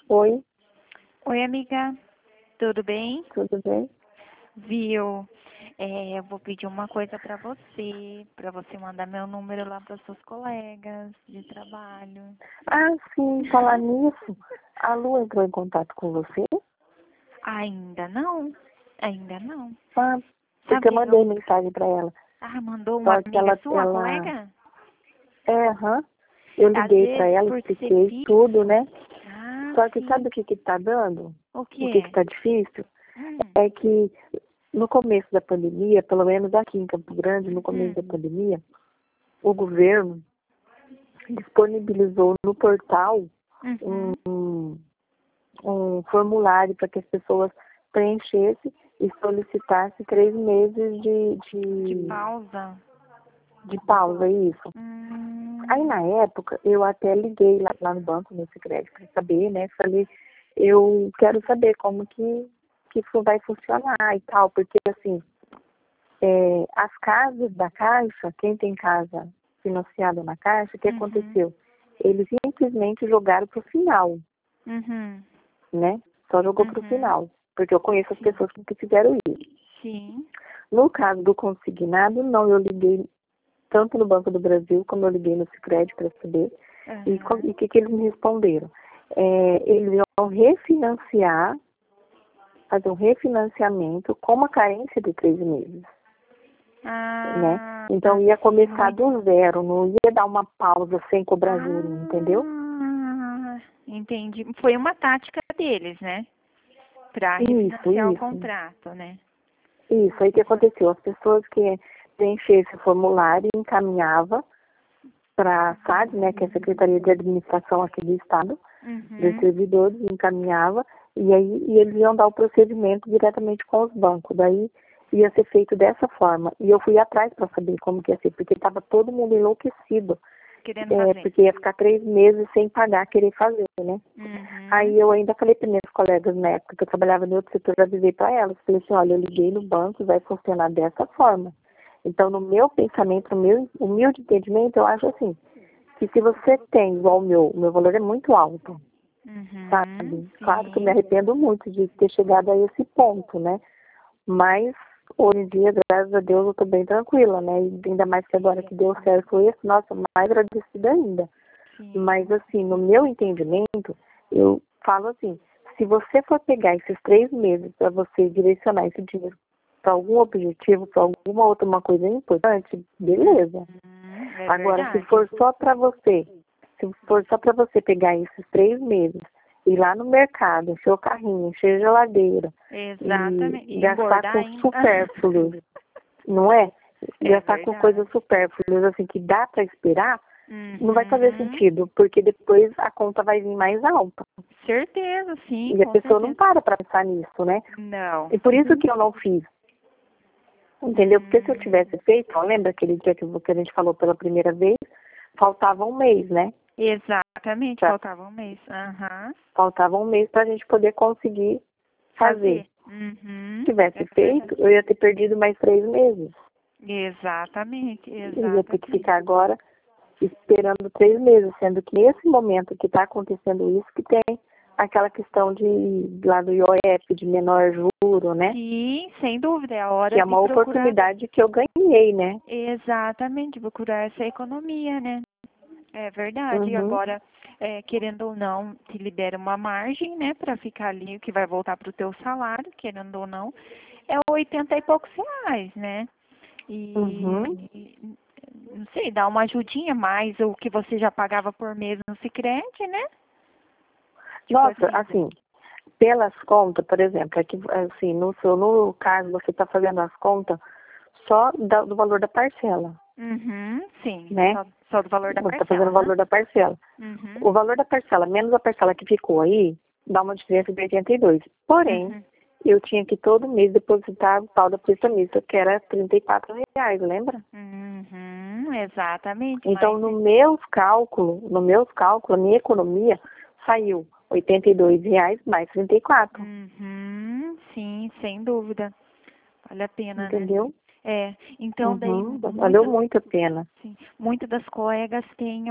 Oi, Oi, amiga, tudo bem? tudo bem? Viu? Eu vou pedir uma coisa para você mandar meu número lá para seus colegas de trabalho. Ah, sim, falar nisso, a Lu entrou em contato com você? Ainda não, ainda não. Ah, Sabe porque o eu que que mandei eu... mensagem para ela. mandou uma Só que amiga sua, ela, colega? aham, eu Às liguei para vezes ela, por ser expliquei tudo, fixo. né? Ah, Só que sim. sabe o que que tá dando? O O que que quê? tá difícil? Hum. É que no começo da pandemia, pelo menos aqui em Campo Grande, no começo da Uhum. pandemia, o governo disponibilizou no portal um, Uhum. um formulário para que as pessoas preenchessem e solicitassem 3 meses De pausa? de pausa, isso. Aí, Hum. na época, eu até liguei lá no banco, no Sicredi, para saber, né? Falei, eu quero saber como que isso vai funcionar e tal, porque, assim, as casas da Caixa, quem tem casa financiada na Caixa, o que Uhum. aconteceu? Eles simplesmente jogaram para o final, Uhum. né? Só jogou para o Uhum. final, porque eu conheço as Sim. pessoas que fizeram isso. Sim. No caso do consignado, não, eu liguei tanto no Banco do Brasil como eu liguei no Sicredi para saber. E Aham. o que eles me responderam? Eles iam refinanciar, fazer um refinanciamento com uma carência de 3 meses, né? Ah, Então ia começar muito. do zero, não ia dar uma pausa sem cobrar juros, entendeu? Entendi. Foi uma tática deles, né? Para Isso, refinanciar o isso. contrato, né? Isso, aí o que aconteceu? As pessoas que preencheram esse formulário encaminhava para a SAD, né, que é a Secretaria de Administração aqui do Estado, dos Uhum. servidores, encaminhava, e aí eles iam dar o procedimento diretamente com os bancos. Daí ia ser feito dessa forma. E eu fui atrás para saber como que ia ser, porque estava todo mundo enlouquecido, Querendo fazer. porque ia ficar 3 meses sem pagar, querer fazer, né? Uhum. Aí eu ainda falei para minhas colegas na época que eu trabalhava em outro setor, eu avisei para elas, falei assim, olha, eu liguei no banco e vai funcionar dessa forma. Então, no meu pensamento, no meu humilde entendimento, eu acho assim, que se você tem, igual o meu valor é muito alto, Uhum. sabe? Claro que eu me Sim. arrependo muito de ter chegado a esse ponto, né? Mas, hoje em dia, graças a Deus, eu tô bem tranquila, né? E ainda mais que agora que deu certo isso, nossa, mais agradecida ainda. Mas, Sim. assim, no meu entendimento, eu falo assim, se você for pegar esses 3 meses para você direcionar esse dinheiro para algum objetivo, para alguma outra uma coisa importante, beleza. É Agora, se verdade. for só para você, se for só para você pegar esses 3 meses, ir lá no mercado, encher o carrinho, encher a geladeira e Exatamente. E gastar engordar com ainda. supérfluos, não é? É Gastar com coisas verdade. supérfluas, assim, que dá para esperar, não vai fazer Uhum. sentido, porque depois a conta vai vir mais alta. Certeza, sim, E a com pessoa não certeza. para pensar nisso, né? Não. E por isso que eu não fiz, entendeu? Porque se eu tivesse feito, ó, lembra aquele dia que a gente falou pela primeira vez, faltava um mês, né? Exatamente, Pra, faltava um mês. Aham. faltava um mês para a gente poder conseguir fazer. Fazer. Uhum. Se tivesse É feito, verdade. eu ia ter perdido mais 3 meses. Exatamente, Eu ia ter que exatamente. ficar agora esperando 3 meses, sendo que nesse momento que está acontecendo isso, que tem aquela questão de lá do IOF, de menor juro, né? Sim, sem dúvida, é a Que hora é de uma procurar. oportunidade que eu ganhei, né? Exatamente, procurar essa economia, né? É verdade. E Uhum. agora, querendo ou não, te libera uma margem, né, para ficar ali, que vai voltar para o teu salário, querendo ou não, é 80 e poucos reais, né? Uhum. Não sei, dá uma ajudinha mais o que você já pagava por mês no Sicredi, né? Tipo Nossa, assim. assim, pelas contas, por exemplo, aqui, assim, no caso, você está fazendo as contas só do valor da parcela, Uhum, sim, né? só do valor da Você está fazendo parcela, o aham. valor da parcela. Uhum, O valor da parcela, menos a parcela que ficou aí, dá uma diferença de 82. Porém, uhum, eu tinha que todo mês depositar o tal da prestamista, que era R$ 34, lembra? exatamente, Então, mas no meus cálculos, a minha economia saiu R$ 82 mais 34, sim, sem dúvida. Vale a pena, né? entendeu? Então daí Valeu muito a pena. sim, muitas das colegas têm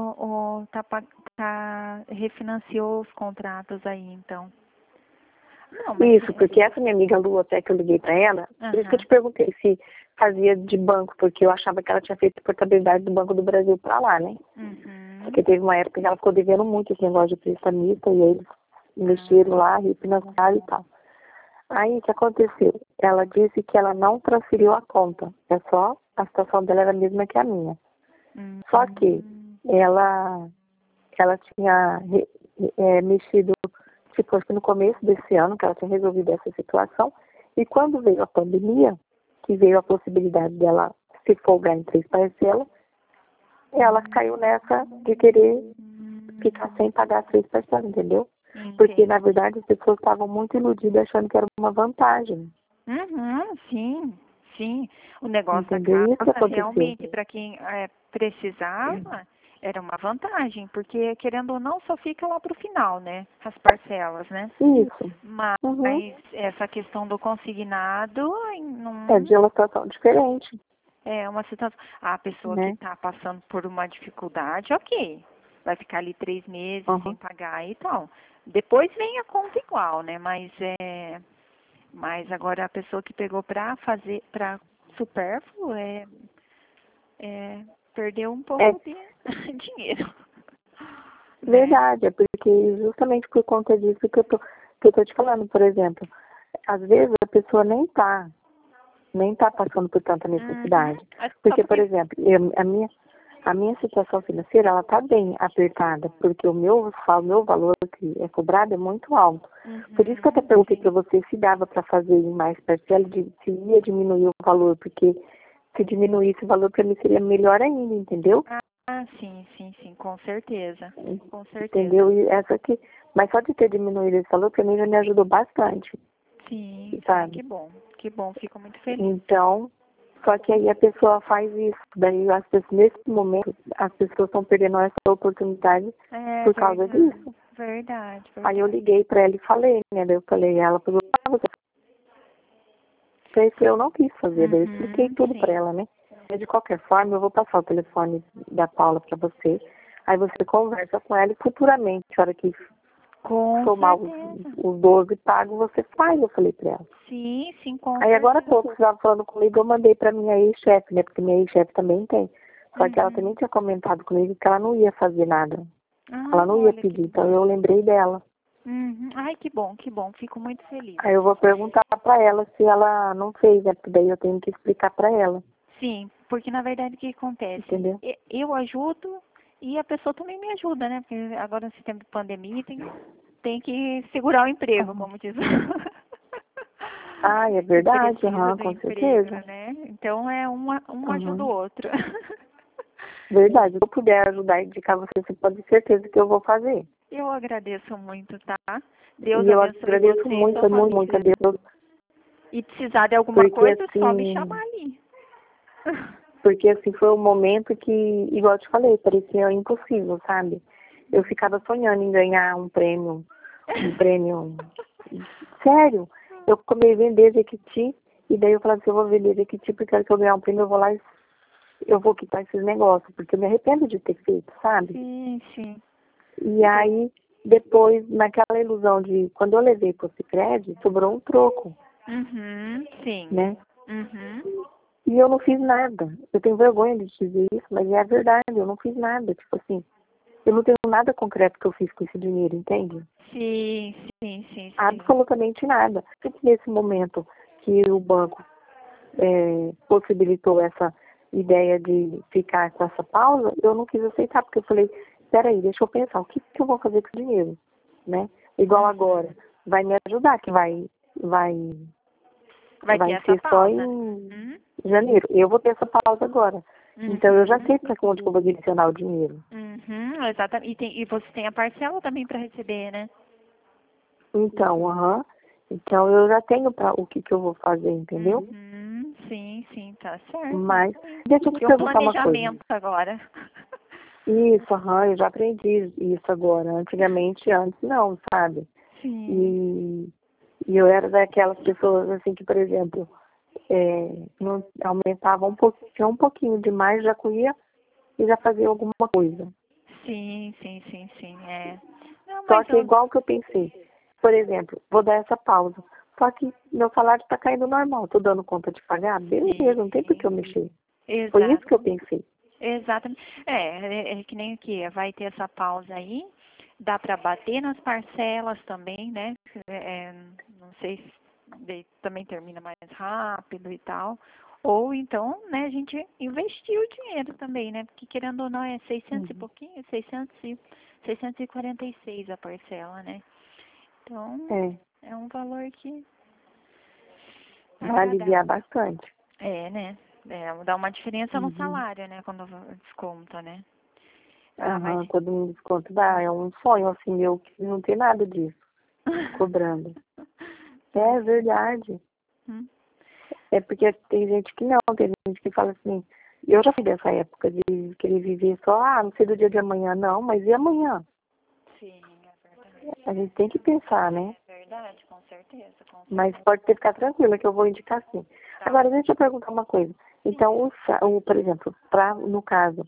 refinanciou os contratos aí, então. Não, mas Isso, porque essa minha amiga Lu, até que eu liguei pra ela, por isso que eu te perguntei se fazia de banco, porque eu achava que ela tinha feito portabilidade do Banco do Brasil pra lá, né? Porque teve uma época que ela ficou devendo muito esse negócio de prestamista e eles mexeram lá, refinanciaram e tal. Aí, o que aconteceu? Ela disse que ela não transferiu a conta. É só a situação dela era a mesma que a minha. Só que ela tinha mexido, tipo, acho que no começo desse ano, que ela tinha resolvido essa situação. E quando veio a pandemia, que veio a possibilidade dela se folgar em 3 parcelas, ela caiu nessa de querer ficar sem pagar as 3 parcelas, entendeu? Porque, na verdade, as pessoas estavam muito iludidas achando que era uma vantagem. Sim, sim. O negócio Entendeu? da Isso que casa, aconteceu. realmente, para quem precisava, era uma vantagem, porque, querendo ou não, só fica lá para o final, né? As parcelas, né? Isso. Mas essa questão do consignado não... É de uma situação diferente. É uma situação... A pessoa Né? que está passando por uma dificuldade, ok. Vai ficar ali 3 meses sem pagar e tal. Depois vem a conta igual, né? Mas agora a pessoa que pegou para supérfluo perdeu um pouco de dinheiro. Verdade, é porque justamente por conta disso que eu tô te falando, por exemplo, às vezes a pessoa nem tá passando por tanta necessidade. Porque, por exemplo, a minha situação financeira, ela tá bem apertada, porque o meu valor que é cobrado é muito alto. Por isso que eu até perguntei para você se dava para fazer em mais parcela, se ia diminuir o valor, porque se diminuísse o valor para mim seria melhor ainda, entendeu? Sim, com certeza. Com certeza. Entendeu? E essa aqui, mas só de ter diminuído esse valor para mim já me ajudou bastante. Sim, sabe? Que bom, fico muito feliz. Então, só que aí a pessoa faz isso. Daí, nesse momento, as pessoas estão perdendo essa oportunidade por causa disso. Verdade. Aí eu liguei pra ela e falei, né? Daí eu falei, ela falou, você fez que eu não quis fazer. Daí eu expliquei tudo pra ela, né? Mas, de qualquer forma, eu vou passar o telefone da Paula pra você. Aí você conversa com ela e futuramente, a hora que somar os 12 pagos, você faz, eu falei pra ela. Sim, Aí agora há pouco, você estava falando comigo, eu mandei pra minha ex-chefe, né? Porque minha ex-chefe também tem. Só que ela também tinha comentado comigo que ela não ia fazer nada. Ela não ia pedir, então eu lembrei dela. Ai, que bom, fico muito feliz. Aí eu vou perguntar pra ela se ela não fez, né? Porque daí eu tenho que explicar pra ela. Sim, porque na verdade o que acontece? Entendeu? Eu ajudo e a pessoa também me ajuda, né? Porque agora nesse tempo de pandemia tem que segurar o emprego, como diz. É verdade, com emprego, certeza. Né? Então um ajuda o outro. Verdade, se eu puder ajudar e indicar você pode ter certeza que eu vou fazer. Eu agradeço muito, tá? Deus e eu abençoe agradeço você muito a Deus. E precisar de alguma coisa, assim, só me chamar ali. Porque, assim, foi um momento que, igual eu te falei, parecia impossível, sabe? Eu ficava sonhando em ganhar um prêmio. Sério, eu comecei a vender Jequiti, e daí eu falava assim, eu vou vender Jequiti, porque quero que eu ganhar um prêmio, eu vou lá e eu vou quitar esses negócios, porque eu me arrependo de ter feito, sabe? Sim. E aí, depois, naquela ilusão de, quando eu levei pro Sicredi, sobrou um troco. Sim. Né? E eu não fiz nada. Eu tenho vergonha de dizer isso, mas é a verdade, eu não fiz nada. Tipo assim, eu não tenho nada concreto que eu fiz com esse dinheiro, entende? Sim. Absolutamente nada. Nesse momento que o banco possibilitou essa ideia de ficar com essa pausa, eu não quis aceitar, porque eu falei, peraí, deixa eu pensar, o que eu vou fazer com esse dinheiro? Né? Igual agora, vai me ajudar, que vai ser só em janeiro. Eu vou ter essa pausa agora. Então, eu já sei para onde eu vou direcionar o dinheiro. Exatamente. E você tem a parcela também para receber, né? Então, Então, eu já tenho para o que eu vou fazer, entendeu? Sim, tá certo. Mas, deixa eu te perguntar uma coisa. Planejamento agora. Isso, eu já aprendi isso agora. Antes não, sabe? Sim. E eu era daquelas pessoas, assim, que, por exemplo, não aumentava tinha um pouquinho demais, já corria e já fazia alguma coisa. Sim, é. Não, Só mas que igual que eu pensei, por exemplo, vou dar essa pausa. Só que meu salário está caindo normal, tô dando conta de pagar, beleza, não tem por que eu mexer. Foi isso que eu pensei. Exatamente. É que nem aqui, vai ter essa pausa aí, dá para bater nas parcelas também, né? Não sei se também termina mais rápido e tal. Ou então, né, a gente investir o dinheiro também, né? Porque querendo ou não é 600 e pouquinho, 646 a parcela, né? Então, é um valor que vai aliviar bastante. né? Dá uma diferença no salário, né? Quando desconta, né? Mas... Quando me desconto dá, é um sonho assim meu que não tem nada disso, cobrando. É verdade. É porque tem gente que não, tem gente que fala assim, eu já fui dessa época de querer viver só, não sei do dia de amanhã, não, mas e amanhã? Sim, é verdade. A gente tem que pensar, né? É verdade, com certeza. Mas pode ter que ficar tranquila que eu vou indicar sim. Agora, deixa eu perguntar uma coisa. Então, por exemplo, no caso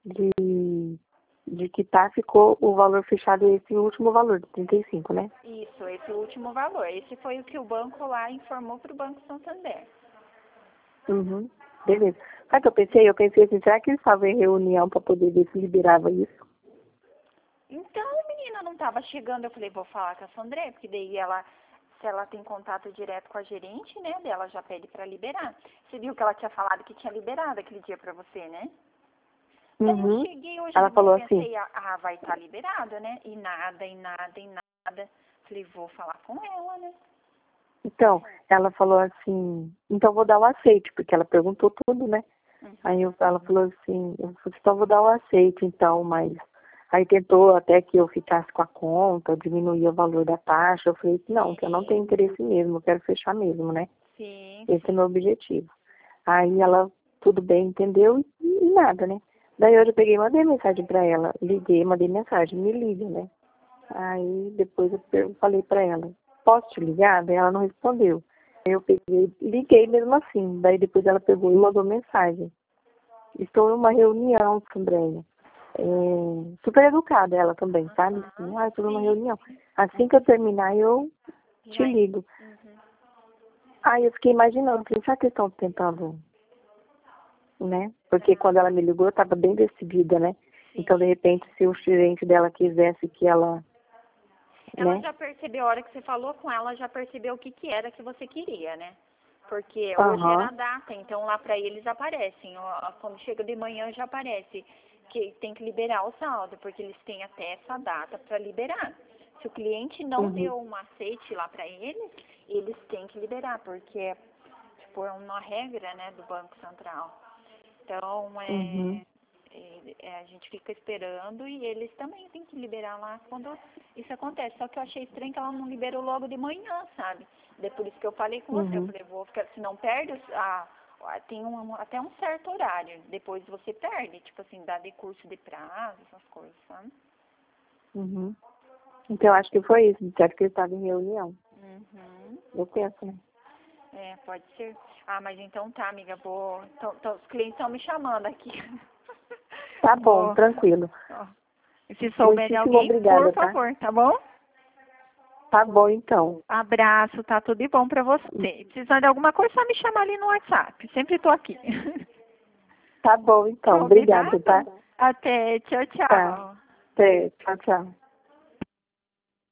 de quitar, ficou o valor fechado, esse último valor, de 35, né? Isso, esse último valor. Esse foi o que o banco lá informou para o Banco Santander. Beleza. Sabe o que eu pensei? Eu pensei assim, será que eles estavam em reunião para poder ver se liberava isso? Então, a menina não estava chegando. Eu falei, vou falar com a Sandré, porque daí se ela tem contato direto com a gerente, né, dela já pede para liberar. Você viu que ela tinha falado que tinha liberado aquele dia para você, né? Daí eu cheguei hoje Ela de falou manhã, pensei, assim, vai estar liberado, né? E nada. Falei, vou falar com ela, né? então, ela falou assim, então vou dar o aceite, porque ela perguntou tudo, né? Aí ela falou assim, eu só vou dar o aceite então, mas aí tentou até que eu ficasse com a conta, diminuía o valor da taxa. Eu falei que não, que eu não tenho interesse mesmo, eu quero fechar mesmo, né? Esse é meu objetivo. Aí ela, tudo bem, entendeu? E nada, né? Daí hoje eu peguei e mandei mensagem pra ela, liguei, mandei mensagem, me liga, né? Aí depois eu falei pra ela, posso te ligar? Daí ela não respondeu. Aí eu peguei, liguei mesmo assim. Daí depois ela pegou e mandou mensagem. Estou em uma reunião, Sandréia. Super educada ela também, sabe? Assim, estou numa reunião. Assim que eu terminar, eu te ligo. Aí eu fiquei imaginando, falei, será que eles estão tentando, né? Porque quando ela me ligou, eu estava bem decidida, né? Então, de repente, se o gerente dela quisesse que ela... Ela já percebeu, a hora que você falou com ela, já percebeu o que era que você queria, né? Porque hoje era a data, então lá para eles aparecem. Quando chega de manhã já aparece que tem que liberar o saldo, porque eles têm até essa data para liberar. Se o cliente não deu um aceite lá para eles, eles têm que liberar, porque tipo, é uma regra, né, do Banco Central. Então, a gente fica esperando e eles também têm que liberar lá quando isso acontece. Só que eu achei estranho que ela não liberou logo de manhã, sabe? Daí por isso que eu falei com você. Eu falei, vou ficar, se não perde, tem até um certo horário. Depois você perde, tipo assim, dá de curso de prazo, essas coisas, sabe? Então, eu acho que foi isso. Disseram que eles estavam em reunião. Eu penso, né? Pode ser. Mas então tá, amiga, os clientes estão me chamando aqui. Tá bom, tranquilo. Se souber de alguém, obrigada, por favor, tá bom? Tá bom, então. Abraço, tá tudo de bom pra você. Precisando de alguma coisa, só me chamar ali no WhatsApp. Sempre tô aqui. Tá bom, então. Obrigada, tá? Até. Tchau, tchau. Tá. Até. Tchau, tchau.